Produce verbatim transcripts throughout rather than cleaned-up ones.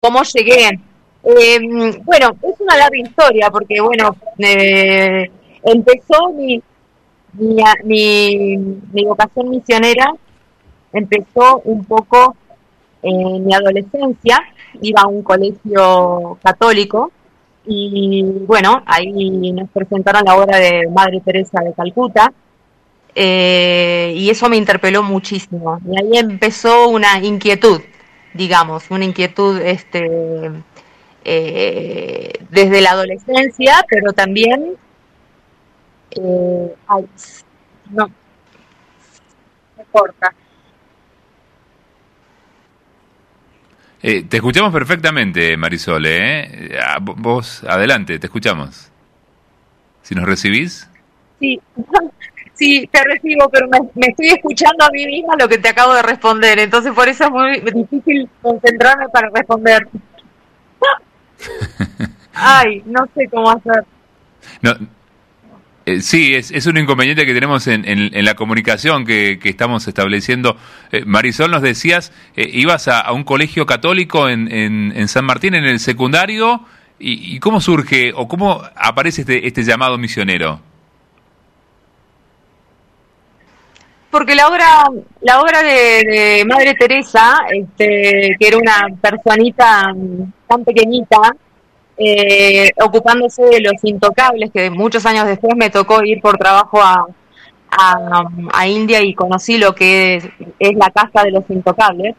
¿Cómo llegué? Eh, bueno, es una larga historia porque, bueno, eh, empezó mi, mi, mi, mi vocación misionera, empezó un poco en mi adolescencia, iba a un colegio católico y, bueno, ahí nos presentaron la obra de Madre Teresa de Calcuta. Eh, y eso me interpeló muchísimo. Y ahí empezó una inquietud, digamos, una inquietud este, eh, desde la adolescencia, pero también, eh, ay, no, me corta. Eh, te escuchamos perfectamente, Marisol, ¿eh? Ah, vos, adelante, te escuchamos. Si nos recibís. Sí, sí, te recibo, pero me, me estoy escuchando a mí misma lo que te acabo de responder, entonces por eso es muy difícil concentrarme para responder. Ay, no sé cómo hacer. No, eh, sí, es, es un inconveniente que tenemos en, en, en la comunicación que, que estamos estableciendo. Eh, Marisol, nos decías, eh, ibas a, a un colegio católico en, en, en San Martín, en el secundario, y, y ¿cómo surge o cómo aparece este, este llamado misionero? Porque la obra, la obra de, de Madre Teresa, este, que era una personita tan pequeñita, eh, ocupándose de los intocables, que muchos años después me tocó ir por trabajo a, a, a India y conocí lo que es, es la casa de los intocables.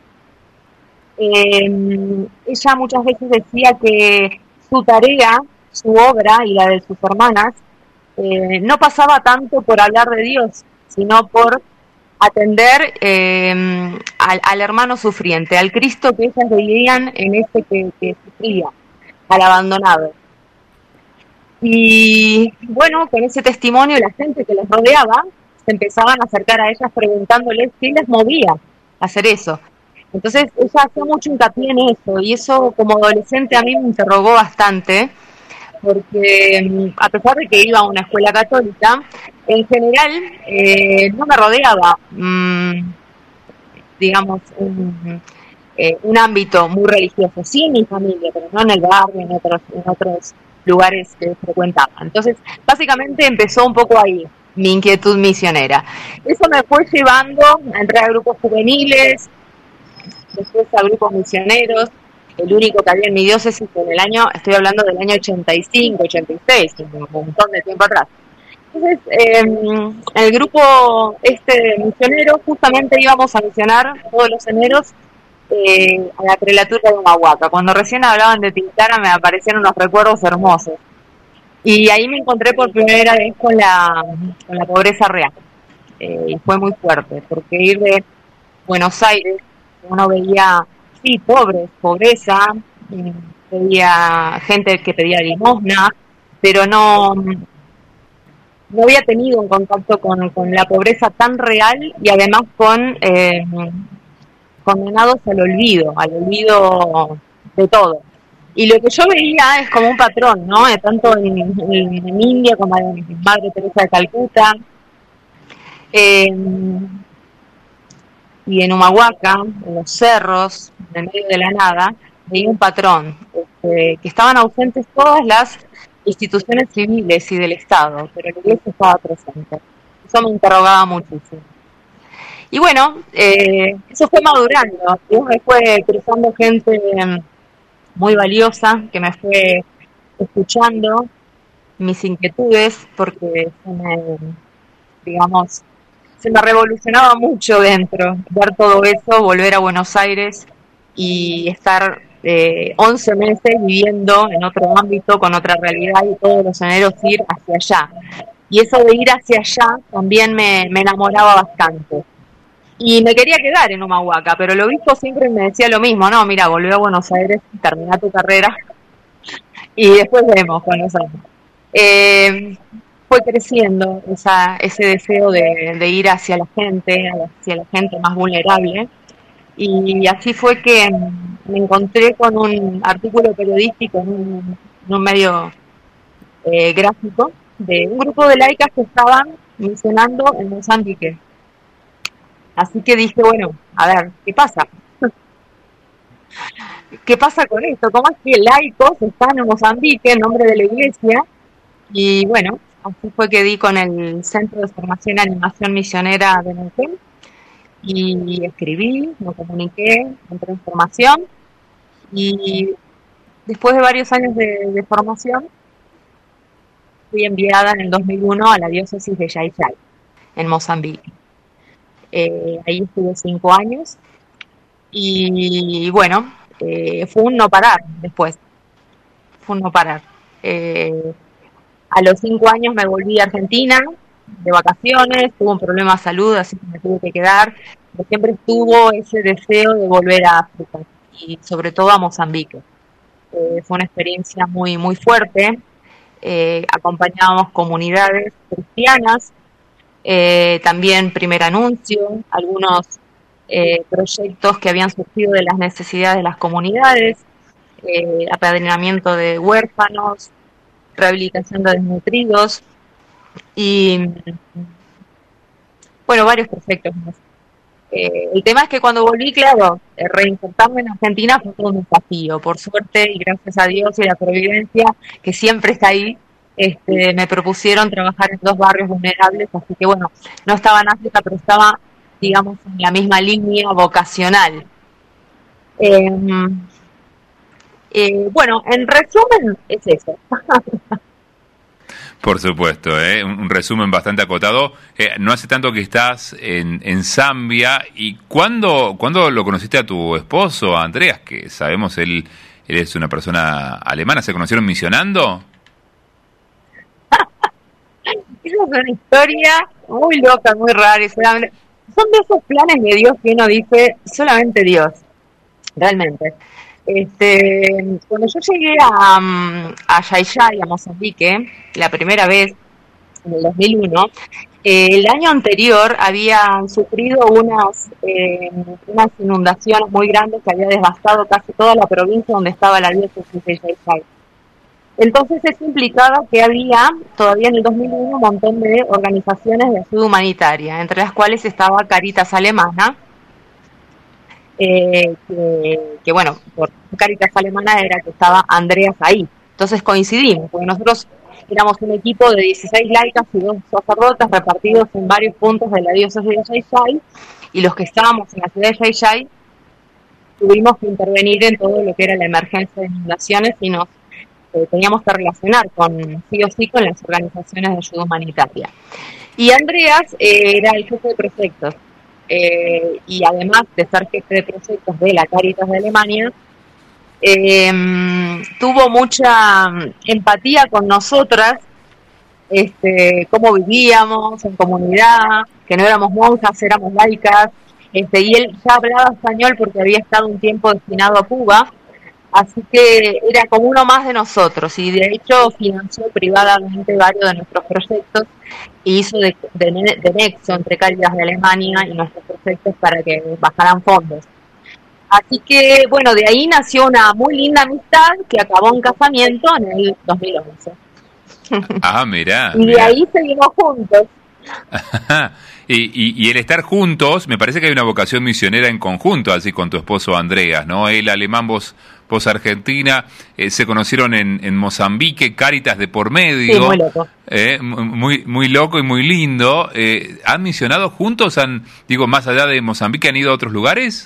Eh, ella muchas veces decía que su tarea, su obra y la de sus hermanas, eh, no pasaba tanto por hablar de Dios, sino por atender eh, al, al hermano sufriente, al Cristo que ellas veían en ese que, que sufría, al abandonado. Y bueno, con ese testimonio la gente que les rodeaba se empezaban a acercar a ellas preguntándoles qué les movía a hacer eso. Entonces ella hacía mucho hincapié en eso y eso como adolescente a mí me interrogó bastante porque a pesar de que iba a una escuela católica, en general eh, no me rodeaba, mmm, digamos, un, eh, un ámbito muy religioso, sí en mi familia, pero no en el barrio, en otros, en otros lugares que frecuentaba. Entonces, básicamente empezó un poco ahí mi inquietud misionera. Eso me fue llevando a entrar a grupos juveniles, después a grupos misioneros, el único que había en mi diócesis en el año, estoy hablando del año ochenta y cinco, ochenta y seis, un montón de tiempo atrás. Entonces, eh, el grupo este misionero, justamente íbamos a misionar todos los eneros eh, a la prelatura de Humahuaca. Cuando recién hablaban de Tilcara me aparecieron unos recuerdos hermosos. Y ahí me encontré por primera vez con la, con la pobreza real. Eh, y fue muy fuerte, porque ir de Buenos Aires, uno veía, sí, pobres, pobreza, eh, veía gente que pedía limosna, pero no, no había tenido un contacto con, con la pobreza tan real y además con eh, condenados al olvido, al olvido de todo. Y lo que yo veía es como un patrón, ¿no? Tanto en, en, en India como en Madre Teresa de Calcuta, eh, y en Humahuaca, en los cerros, en el medio de la nada, veía un patrón, este, que estaban ausentes todas las instituciones civiles y del Estado, pero la iglesia estaba presente. Eso me interrogaba muchísimo. Y bueno, eh, eso fue madurando, y me fue cruzando gente muy valiosa que me fue escuchando mis inquietudes, porque se me, digamos, se me revolucionaba mucho dentro, ver todo eso, volver a Buenos Aires y estar eh, once meses viviendo en otro ámbito, con otra realidad y todos los eneros ir hacia allá. Y eso de ir hacia allá también me, me enamoraba bastante. Y me quería quedar en Humahuaca, pero el obispo siempre me decía lo mismo, no, mira, volvé a Buenos Aires, termina tu carrera y después vemos Buenos Aires. Eh, fue creciendo esa, ese deseo de, de ir hacia la gente, hacia la gente más vulnerable, y así fue que me encontré con un artículo periodístico en un, en un medio eh, gráfico de un grupo de laicas que estaban misionando en Mozambique. Así que dije, bueno, a ver, ¿qué pasa? ¿Qué pasa con esto? ¿Cómo es que laicos están en Mozambique en nombre de la iglesia? Y bueno, así fue que di con el Centro de Formación y Animación Misionera de Neuquén y escribí, me comuniqué, entré en formación y después de varios años de, de formación fui enviada en el dos mil uno a la diócesis de Xai-Xai, en Mozambique. Eh, ahí estuve cinco años y bueno, eh, fue un no parar después, fue un no parar. Eh, a los cinco años me volví a Argentina de vacaciones, tuve un problema de salud, así que me tuve que quedar, pero siempre estuvo ese deseo de volver a África y sobre todo a Mozambique. Eh, fue una experiencia muy, muy fuerte. Eh, acompañábamos comunidades cristianas, eh, también Primer Anuncio, algunos eh, proyectos que habían surgido de las necesidades de las comunidades, eh, apadrinamiento de huérfanos, rehabilitación de desnutridos y, bueno, varios proyectos más. Eh, el tema es que cuando volví, claro, eh, reinsertarme en Argentina fue todo un desafío. Por suerte y gracias a Dios y la providencia, que siempre está ahí, este, me propusieron trabajar en dos barrios vulnerables, así que bueno, no estaba en África, pero estaba, digamos, en la misma línea vocacional. Eh, eh, bueno, en resumen, es eso. Por supuesto, ¿eh? un, un resumen bastante acotado. Eh, no hace tanto que estás en, en Zambia. ¿Y cuándo, cuándo lo conociste a tu esposo, a Andreas? Que sabemos él, él es una persona alemana. ¿Se conocieron misionando? Esa es una historia muy loca, muy rara. Son de esos planes de Dios que uno dice, solamente Dios, realmente. Este, cuando yo llegué a, a Xai-Xai, a Mozambique, la primera vez, en el dos mil uno, eh, el año anterior habían sufrido unas, eh, unas inundaciones muy grandes que había devastado casi toda la provincia donde estaba la diócesis de Xai-Xai. Entonces eso implicaba que había, todavía en el dos mil uno, un montón de organizaciones de ayuda humanitaria, entre las cuales estaba Caritas Alemana, Eh, que, que bueno, por Caritas Alemana era que estaba Andreas ahí. Entonces coincidimos, porque nosotros éramos un equipo de dieciséis laicas y dos sacerdotes repartidos en varios puntos de la diócesis de Xai-Xai, y los que estábamos en la ciudad de Xai-Xai tuvimos que intervenir en todo lo que era la emergencia de inundaciones y nos eh, teníamos que relacionar con sí o sí con las organizaciones de ayuda humanitaria. Y Andreas eh, era el jefe de proyectos. Eh, y además de ser jefe de proyectos de la Caritas de Alemania, eh, tuvo mucha empatía con nosotras, este, cómo vivíamos en comunidad, que no éramos monjas, éramos laicas, este, y él ya hablaba español porque había estado un tiempo destinado a Cuba, así que era como uno más de nosotros, y de hecho financió privadamente varios de nuestros proyectos y hizo de, de, de nexo entre Cáritas de Alemania y nuestros proyectos para que bajaran fondos. Así que, bueno, de ahí nació una muy linda amistad que acabó en casamiento en el dos mil once. Ah, mirá. Y de mirá. ahí seguimos juntos. y, y, y el estar juntos, me parece que hay una vocación misionera en conjunto, así con tu esposo Andreas, ¿no? Él alemán, vos, vos argentina, eh, se conocieron en, en Mozambique, Cáritas de por medio. Sí, muy loco. Eh, muy, muy loco y muy lindo. Eh, ¿Han misionado juntos? ¿Han, digo, más allá de Mozambique, han ido a otros lugares?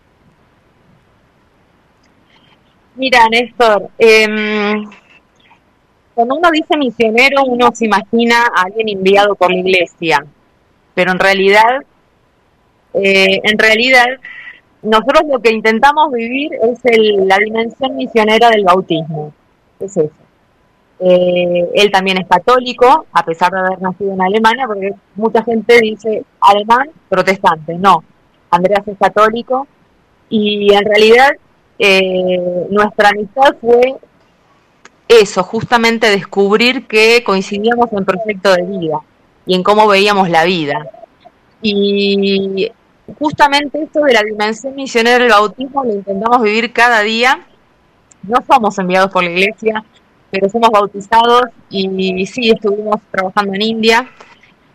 Mira, Néstor, eh, cuando uno dice misionero, uno se imagina a alguien enviado por la iglesia, pero en realidad, eh, en realidad, nosotros lo que intentamos vivir es el, la dimensión misionera del bautismo, es eso. Eh, él también es católico, a pesar de haber nacido en Alemania, porque mucha gente dice alemán, protestante. No, Andreas es católico, y en realidad eh, nuestra amistad fue eso, justamente descubrir que coincidíamos en proyecto de vida y en cómo veíamos la vida. Y justamente esto de la dimensión misionera del bautismo lo intentamos vivir cada día. No somos enviados por la iglesia, pero somos bautizados y sí, estuvimos trabajando en India,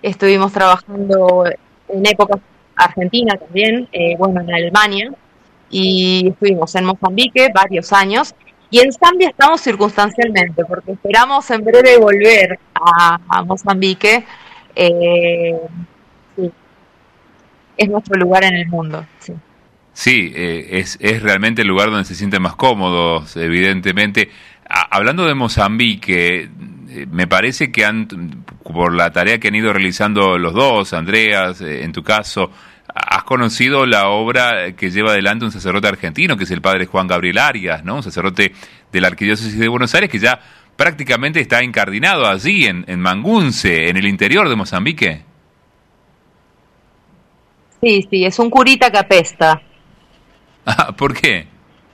estuvimos trabajando en épocas Argentina también, eh, bueno, en Alemania, y estuvimos en Mozambique varios años, y en Zambia estamos circunstancialmente, porque esperamos en breve volver a, a Mozambique. Eh, sí, es nuestro lugar en el mundo, sí. Sí, eh, es, es realmente el lugar donde se sienten más cómodos, evidentemente. A, hablando de Mozambique, eh, me parece que han, por la tarea que han ido realizando los dos, Andreas, eh, en tu caso, has conocido la obra que lleva adelante un sacerdote argentino, que es el padre Juan Gabriel Arias, ¿no? Un sacerdote de la Arquidiócesis de Buenos Aires que ya prácticamente está incardinado allí, en, en Mangunce, en el interior de Mozambique. Sí, sí, es un curita que apesta. Ah, ¿por qué?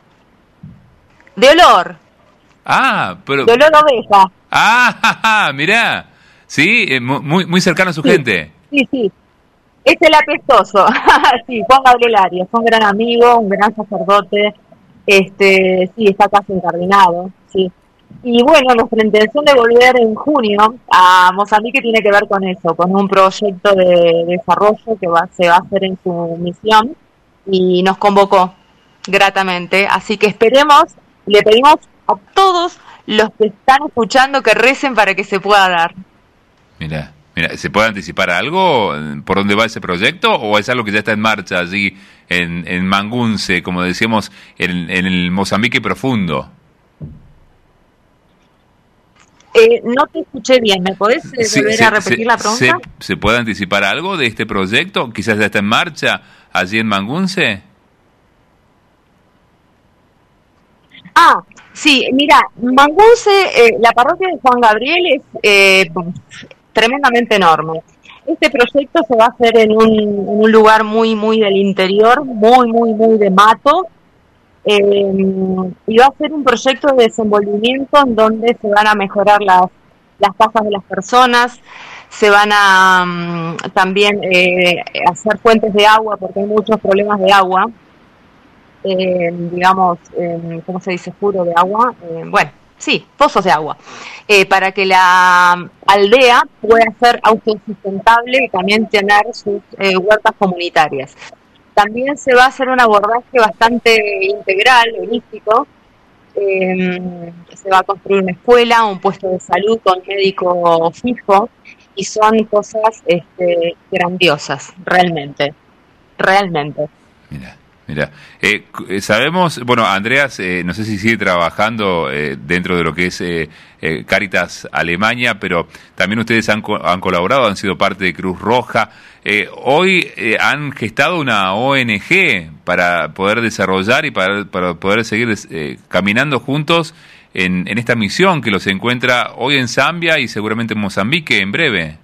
De olor. Ah, pero... De olor a oveja. Ah, mirá. Sí, eh, muy, muy cercano a su sí, gente. Sí, sí. Es el apestoso. Sí, Juan Gabriel Arias, un gran amigo, un gran sacerdote. Este, sí, está casi incardinado, sí. Y bueno, nuestra intención de volver en junio a Mozambique tiene que ver con eso, con un proyecto de desarrollo que va, se va a hacer en su misión, y nos convocó gratamente, así que esperemos, le pedimos a todos los que están escuchando que recen para que se pueda dar. Mira, mira, ¿se puede anticipar algo por dónde va ese proyecto o es algo que ya está en marcha allí en, en Mangunce, como decíamos, en, en el Mozambique profundo? Eh, no te escuché bien, ¿me podés eh, Sí, volver se, a repetir se, la pregunta? Se, ¿Se puede anticipar algo de este proyecto? ¿Quizás ya está en marcha allí en Mangunce? Ah, sí, mira, Mangunce, eh, la parroquia de Juan Gabriel es eh, tremendamente enorme. Este proyecto se va a hacer en un, en un lugar muy, muy del interior, muy, muy, muy de mato, eh, y va a ser un proyecto de desenvolvimiento en donde se van a mejorar las, las casas de las personas, se van a um, también eh, hacer fuentes de agua, porque hay muchos problemas de agua. Eh, digamos, eh, ¿cómo se dice? Furo de agua, eh, bueno, sí, pozos de agua, eh, para que la aldea pueda ser autosustentable y también tener sus eh, huertas comunitarias. También se va a hacer un abordaje bastante integral, holístico. Eh, se va a construir una escuela, un puesto de salud con médico fijo, y son cosas este, grandiosas, realmente, realmente. Mira. Mira, eh, sabemos, bueno, Andreas, eh, no sé si sigue trabajando eh, dentro de lo que es eh, eh, Cáritas Alemania, pero también ustedes han, han colaborado, han sido parte de Cruz Roja. Eh, hoy eh, han gestado una O N G para poder desarrollar y para, para poder seguir eh, caminando juntos en, en esta misión que los encuentra hoy en Zambia y seguramente en Mozambique en breve.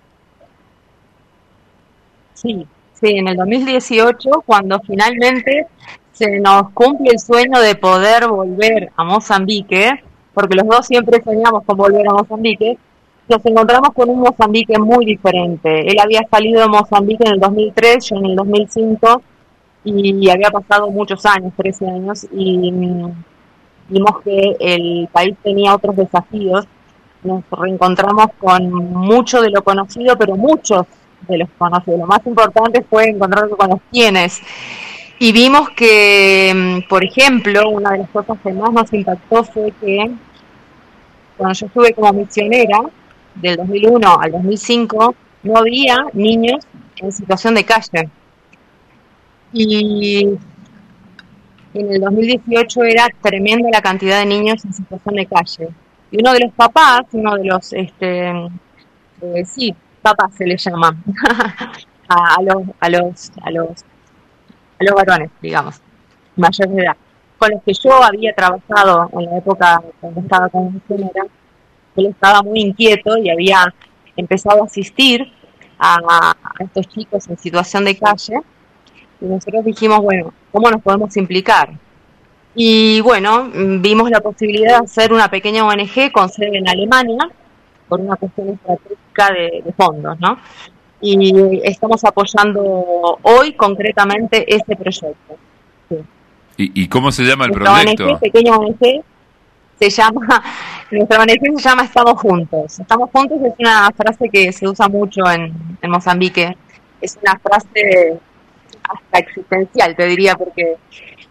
Sí. Sí, en el dos mil dieciocho, cuando finalmente se nos cumple el sueño de poder volver a Mozambique, porque los dos siempre soñamos con volver a Mozambique, nos encontramos con un Mozambique muy diferente. Él había salido de Mozambique en el dos mil tres, yo en el dos mil cinco, y había pasado muchos años, trece años, y vimos que el país tenía otros desafíos. Nos reencontramos con mucho de lo conocido, pero muchos de los conocidos. Lo más importante fue encontrarnos con los quienes. Y vimos que, por ejemplo, una de las cosas que más nos impactó fue que cuando yo estuve como misionera, del dos mil uno al dos mil cinco, no había niños en situación de calle. Y en el dos mil dieciocho era tremenda la cantidad de niños en situación de calle. Y uno de los papás, uno de los, este, eh, sí, papás se les llama, a, a los, a los, a los, a los varones, digamos, mayores de edad, con los que yo había trabajado en la época cuando estaba como misionera. Él estaba muy inquieto y había empezado a asistir a, a estos chicos en situación de calle, y nosotros dijimos, bueno, ¿cómo nos podemos implicar? Y bueno, vimos la posibilidad de hacer una pequeña O N G con sede en Alemania, por una cuestión estratégica de, de fondos, ¿no? Y estamos apoyando hoy concretamente este proyecto. Sí. ¿Y, ¿Y cómo se llama el Nuestra proyecto? O N G, pequeña O N G, se llama, nuestra O N G se llama Estamos Juntos. Estamos Juntos es una frase que se usa mucho en, en Mozambique. Es una frase hasta existencial, te diría, porque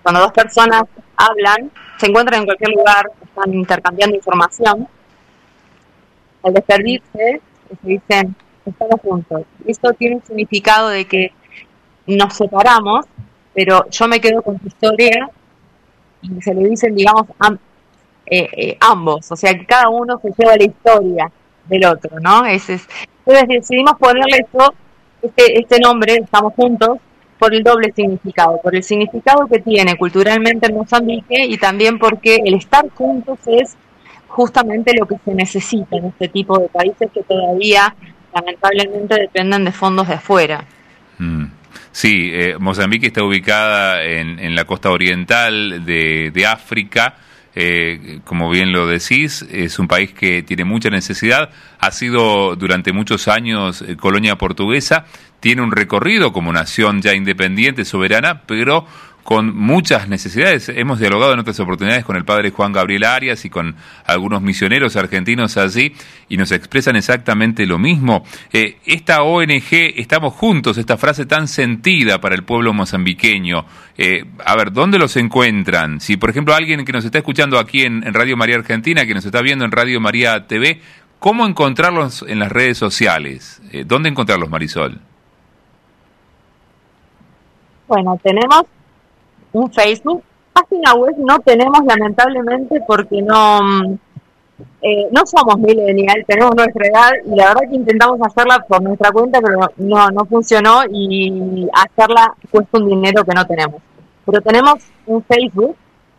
cuando dos personas hablan, se encuentran en cualquier lugar, están intercambiando información, al despedirse, se dicen, estamos juntos. Esto tiene un significado de que nos separamos, pero yo me quedo con tu historia, y se le dicen, digamos, am, eh, eh, ambos, o sea, que cada uno se lleva la historia del otro, ¿no? Ese es, entonces decidimos ponerle esto, este, este nombre, estamos juntos, por el doble significado, por el significado que tiene culturalmente en Mozambique y también porque el estar juntos es justamente lo que se necesita en este tipo de países que todavía lamentablemente dependen de fondos de afuera. Mm. Sí, eh, Mozambique está ubicada en, en la costa oriental de, de África. Eh, como bien lo decís, es un país que tiene mucha necesidad, ha sido durante muchos años eh, colonia portuguesa, tiene un recorrido como nación ya independiente, soberana, pero con muchas necesidades. Hemos dialogado en otras oportunidades con el padre Juan Gabriel Arias y con algunos misioneros argentinos allí y nos expresan exactamente lo mismo. Eh, esta O N G, Estamos Juntos, esta frase tan sentida para el pueblo mozambiqueño, eh, a ver, ¿dónde los encuentran? Si, por ejemplo, alguien que nos está escuchando aquí en, en Radio María Argentina, que nos está viendo en Radio María T V, ¿cómo encontrarlos en las redes sociales? Eh, ¿Dónde encontrarlos, Marisol? Bueno, tenemos un Facebook, página web no tenemos lamentablemente porque no eh, no somos millennial, tenemos nuestra edad y la verdad que intentamos hacerla por nuestra cuenta pero no no funcionó y hacerla cuesta un dinero que no tenemos, pero tenemos un Facebook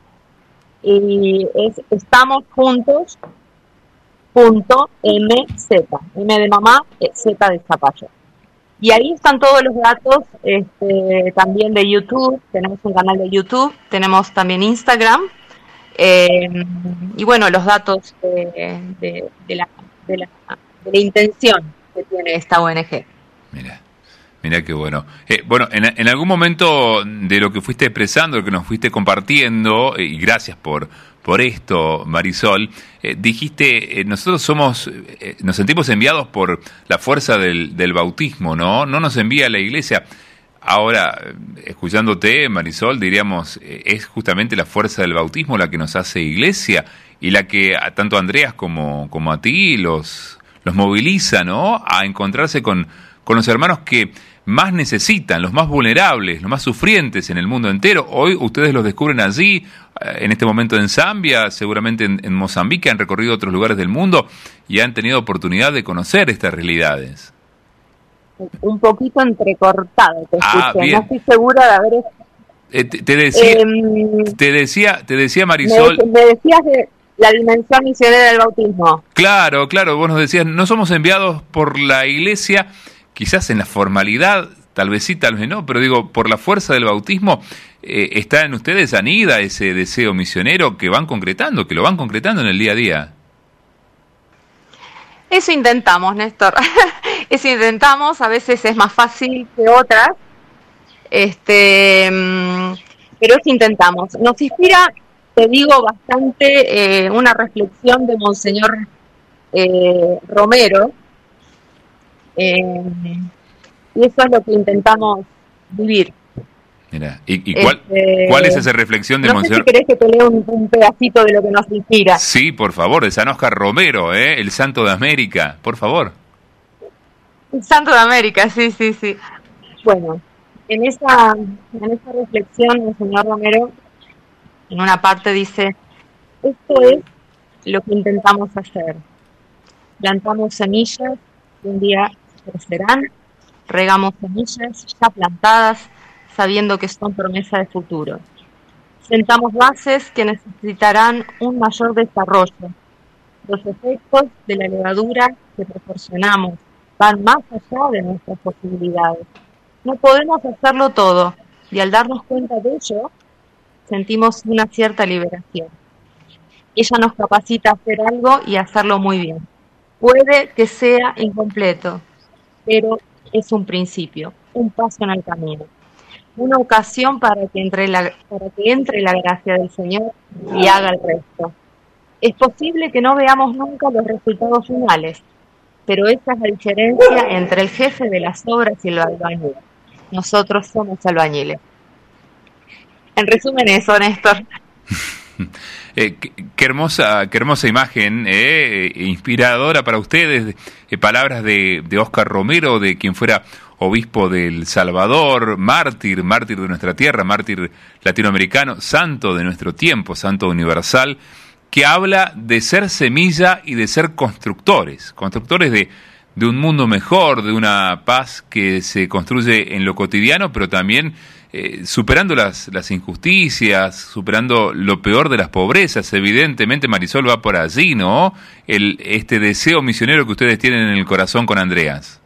y es estamos juntos punto mz, M de mamá, Z de zapallo. Y ahí están todos los datos, este, también de YouTube, tenemos un canal de YouTube, tenemos también Instagram, eh, y bueno, los datos de, de, de, la, de, la, de la intención que tiene esta O N G. Mira, mira qué bueno. Eh, bueno, en, en algún momento de lo que fuiste expresando, lo que nos fuiste compartiendo, eh, y gracias por... por esto, Marisol, eh, dijiste, eh, nosotros somos, eh, nos sentimos enviados por la fuerza del, del bautismo, ¿no? No nos envía la Iglesia. Ahora, escuchándote, Marisol, diríamos, eh, es justamente la fuerza del bautismo la que nos hace Iglesia y la que a, tanto a Andreas como, como a ti los, los moviliza, ¿no? A encontrarse con, con los hermanos que más necesitan, los más vulnerables, los más sufrientes en el mundo entero. Hoy ustedes los descubren allí, en este momento en Zambia, seguramente en, en Mozambique, han recorrido otros lugares del mundo y han tenido oportunidad de conocer estas realidades. Un poquito entrecortado, te ah, escuché, bien. no estoy segura de haber... Eh, te, te, decía, eh, te decía, te decía Marisol... Me, me decías de la dimensión misionera del bautismo. Claro, claro, vos nos decías, no somos enviados por la Iglesia, quizás en la formalidad, tal vez sí, tal vez no, pero digo, por la fuerza del bautismo, eh, está en ustedes anida ese deseo misionero que van concretando, que lo van concretando en el día a día. Eso intentamos, Néstor. Eso intentamos, a veces es más fácil que otras, este, pero eso intentamos. Nos inspira, te digo, bastante eh, una reflexión de Monseñor eh, Romero, eh, y eso es lo que intentamos vivir. Mira, ¿y, y cuál, este, cuál es esa reflexión de no Monseñor? No sé si querés que te lea un, un pedacito de lo que nos inspira. Sí, por favor, de San Óscar Romero, ¿eh? El Santo de América, por favor. El Santo de América, sí, sí, sí. Bueno, en esa, en esa reflexión el señor Romero, en una parte dice, esto es lo que intentamos hacer. Plantamos semillas que un día crecerán, regamos semillas ya plantadas, sabiendo que son promesa de futuro. Sentamos bases que necesitarán un mayor desarrollo. Los efectos de la levadura que proporcionamos van más allá de nuestras posibilidades. No podemos hacerlo todo, y al darnos cuenta de ello, sentimos una cierta liberación. Ella nos capacita a hacer algo y a hacerlo muy bien. Puede que sea incompleto, pero es un principio, un paso en el camino. Una ocasión para que entre la, para que entre la gracia del Señor y haga el resto. Es posible que no veamos nunca los resultados finales, pero esa es la diferencia entre el jefe de las obras y el albañil. Nosotros somos albañiles. En resumen eso, Néstor. Eh, qué, qué hermosa, qué hermosa imagen, eh, inspiradora para ustedes, eh, palabras de, de Óscar Romero, de quien fuera obispo del Salvador, mártir, mártir de nuestra tierra, mártir latinoamericano, santo de nuestro tiempo, santo universal, que habla de ser semilla y de ser constructores, constructores de, de un mundo mejor, de una paz que se construye en lo cotidiano, pero también Eh, superando las, las injusticias, superando lo peor de las pobrezas. Evidentemente Marisol va por allí, ¿no? El, este deseo misionero que ustedes tienen en el corazón con Andreas.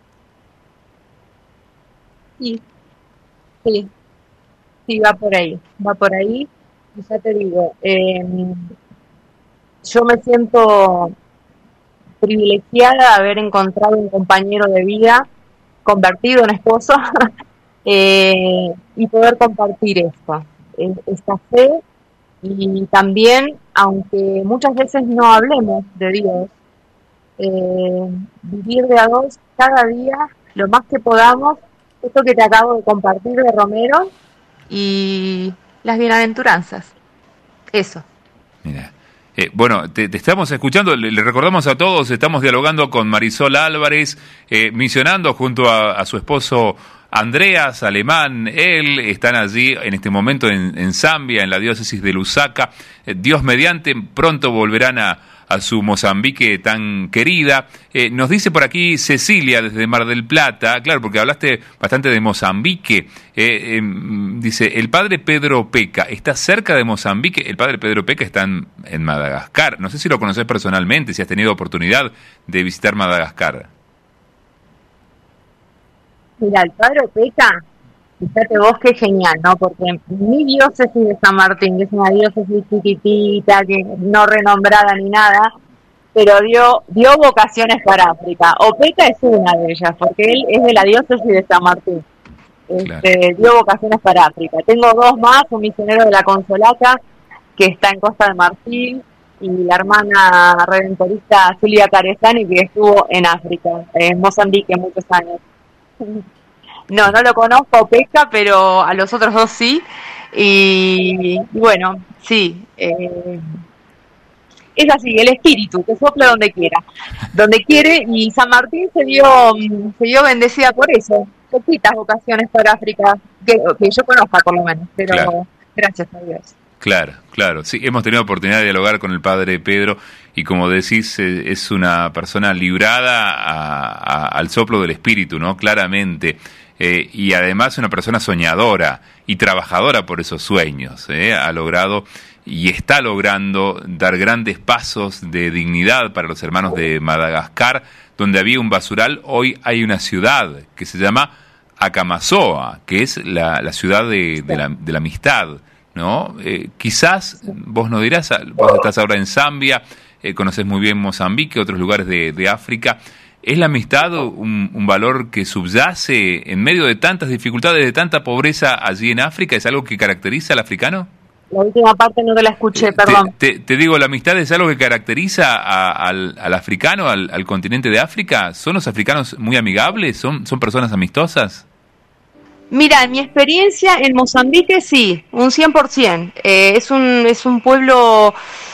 Sí, sí, sí, va por ahí, va por ahí. Y ya te digo, eh, yo me siento privilegiada de haber encontrado un compañero de vida, convertido en esposo, Eh, y poder compartir esto, esta fe, y también, aunque muchas veces no hablemos de Dios, eh, vivir de a dos cada día lo más que podamos, esto que te acabo de compartir de Romero y las bienaventuranzas, eso. Mira. Eh, bueno, te, te estamos escuchando, le, le recordamos a todos, estamos dialogando con Marisol Álvarez, eh, misionando junto a, a su esposo Andreas, alemán. Él están allí en este momento en, en Zambia, en la diócesis de Lusaka. Eh, Dios mediante, pronto volverán a, a su Mozambique tan querida. Eh, nos dice por aquí Cecilia desde Mar del Plata, claro, porque hablaste bastante de Mozambique. Eh, eh, dice, el padre Pedro Peca está cerca de Mozambique. El padre Pedro Peca está en, en Madagascar. No sé si lo conoces personalmente, si has tenido oportunidad de visitar Madagascar. Mira, el padre Peca, fíjate vos qué genial, ¿no? Porque mi diócesis de San Martín, que es una diócesis chiquitita, que no renombrada ni nada, pero dio dio vocaciones para África. Opeca es una de ellas, porque él es de la diócesis de San Martín. Este, claro. Dio vocaciones para África. Tengo dos más, un misionero de la Consolata, que está en Costa de Marfil, y la hermana redentorista Silvia Carezani, que estuvo en África, en Mozambique, muchos años. No, no lo conozco, Opeca, pero a los otros dos sí. Y, y bueno, sí. Eh, es así, el espíritu, que sopla donde quiera, donde quiere, y San Martín se dio, se dio bendecida por eso. Poquitas vocaciones para África, que, que yo conozca por lo menos, pero claro. Gracias a Dios. Claro, claro, sí, hemos tenido oportunidad de dialogar con el padre Pedro y como decís, es una persona librada a, a, al soplo del espíritu, ¿no? Claramente, eh, y además una persona soñadora y trabajadora por esos sueños, ¿eh? Ha logrado y está logrando dar grandes pasos de dignidad para los hermanos de Madagascar, donde había un basural, hoy hay una ciudad que se llama Acamazoa, que es la, la ciudad de, de, la, de la amistad, ¿no? Eh, quizás, vos nos dirás, vos estás ahora en Zambia, eh, conoces muy bien Mozambique, otros lugares de, de África. ¿Es la amistad un, un valor que subyace en medio de tantas dificultades, de tanta pobreza allí en África? ¿Es algo que caracteriza al africano? La última parte no te la escuché, perdón. Te, te, te digo, ¿la amistad es algo que caracteriza a, al, al africano, al, al continente de África? ¿Son los africanos muy amigables? ¿Son, son personas amistosas? Mira, en mi experiencia en Mozambique sí, un cien por ciento. Eh, es un es un pueblo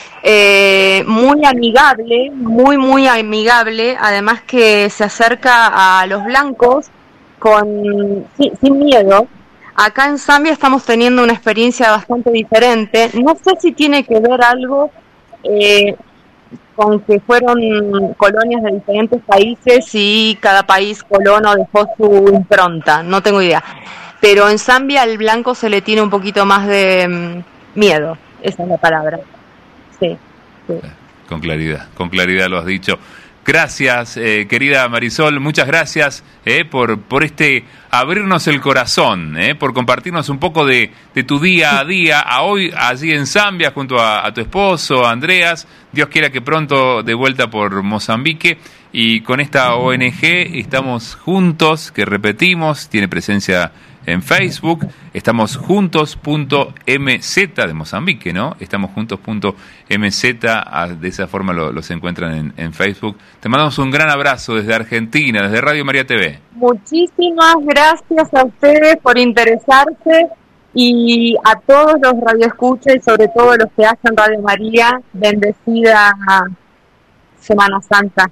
eh, muy amigable, muy, muy amigable, además que se acerca a los blancos con sin, sin miedo. Acá en Zambia estamos teniendo una experiencia bastante diferente. No sé si tiene que ver algo eh, con que fueron colonias de diferentes países y cada país colono dejó su impronta, no tengo idea. Pero en Zambia al blanco se le tiene un poquito más de um, miedo, esa es la palabra. Sí, sí. Con claridad, con claridad lo has dicho. Gracias, eh, querida Marisol, muchas gracias eh, por, por este abrirnos el corazón, eh, por compartirnos un poco de, de tu día a día, a hoy allí en Zambia junto a, a tu esposo, Andreas. Dios quiera que pronto de vuelta por Mozambique, y con esta O N G estamos juntos, que repetimos, tiene presencia en Facebook, estamos juntos punto m z de Mozambique, ¿no? Estamos juntos punto m z, de esa forma lo, los encuentran en, en Facebook. Te mandamos un gran abrazo desde Argentina, desde Radio María T V. Muchísimas gracias a ustedes por interesarse Y a todos los radioescuchas y sobre todo los que hacen Radio María, bendecida Semana Santa.